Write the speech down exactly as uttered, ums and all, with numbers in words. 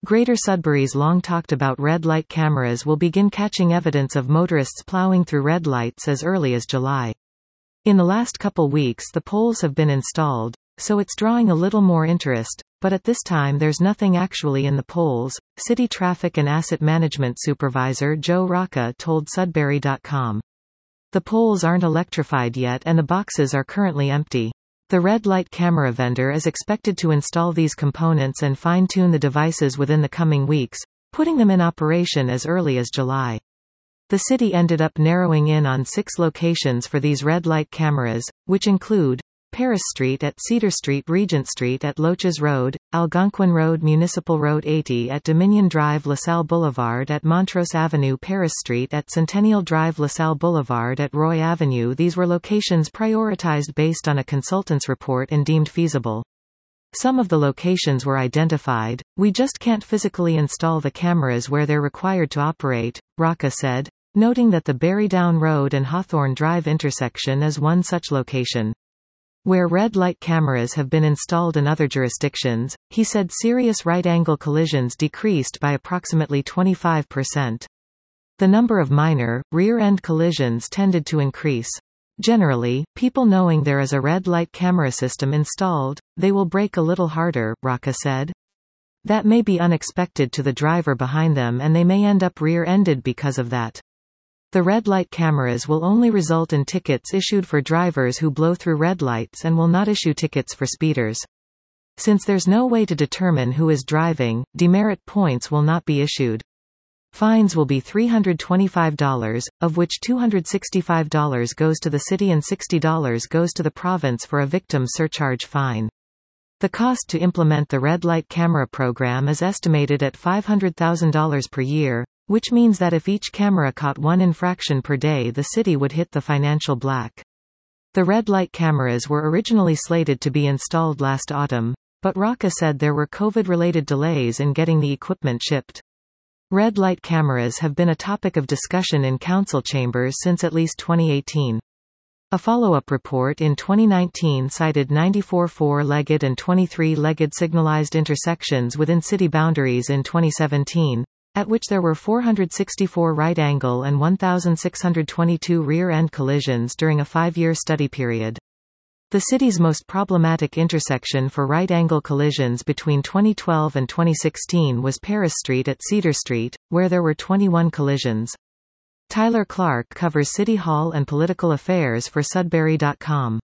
Greater Sudbury's long-talked-about red light cameras will begin catching evidence of motorists ploughing through red lights as early as July. In the last couple weeks the poles have been installed, so it's drawing a little more interest, but at this time there's nothing actually in the poles, City Traffic and Asset Management Supervisor Joe Rocca told Sudbury dot com. The poles aren't electrified yet and the boxes are currently empty. The red light camera vendor is expected to install these components and fine-tune the devices within the coming weeks, putting them in operation as early as July. The city ended up narrowing in on six locations for these red light cameras, which include Paris Street at Cedar Street, Regent Street at Loches Road, Algonquin Road, Municipal Road eighty at Dominion Drive, LaSalle Boulevard at Montrose Avenue, Paris Street at Centennial Drive, LaSalle Boulevard at Roy Avenue. These were locations prioritized based on a consultant's report and deemed feasible. Some of the locations were identified. We just can't physically install the cameras where they're required to operate, Rocca said, noting that the Berrydown Road and Hawthorne Drive intersection is one such location. Where red light cameras have been installed in other jurisdictions, he said serious right-angle collisions decreased by approximately twenty-five percent. The number of minor, rear-end collisions tended to increase. Generally, people knowing there is a red light camera system installed, they will brake a little harder, Rocca said. That may be unexpected to the driver behind them and they may end up rear-ended because of that. The red light cameras will only result in tickets issued for drivers who blow through red lights and will not issue tickets for speeders. Since there's no way to determine who is driving, demerit points will not be issued. Fines will be three hundred twenty-five dollars, of which two hundred sixty-five dollars goes to the city and sixty dollars goes to the province for a victim surcharge fine. The cost to implement the red light camera program is estimated at five hundred thousand dollars per year, which means that if each camera caught one infraction per day the city would hit the financial black. The red light cameras were originally slated to be installed last autumn, but Rocca said there were COVID-related delays in getting the equipment shipped. Red light cameras have been a topic of discussion in council chambers since at least twenty eighteen. A follow-up report in twenty nineteen cited ninety-four four-legged and twenty-three legged signalized intersections within city boundaries in twenty seventeen, at which there were four hundred sixty-four right-angle and one thousand six hundred twenty-two rear-end collisions during a five-year study period. The city's most problematic intersection for right-angle collisions between twenty twelve and twenty sixteen was Paris Street at Cedar Street, where there were twenty-one collisions. Tyler Clark covers City Hall and political affairs for Sudbury dot com.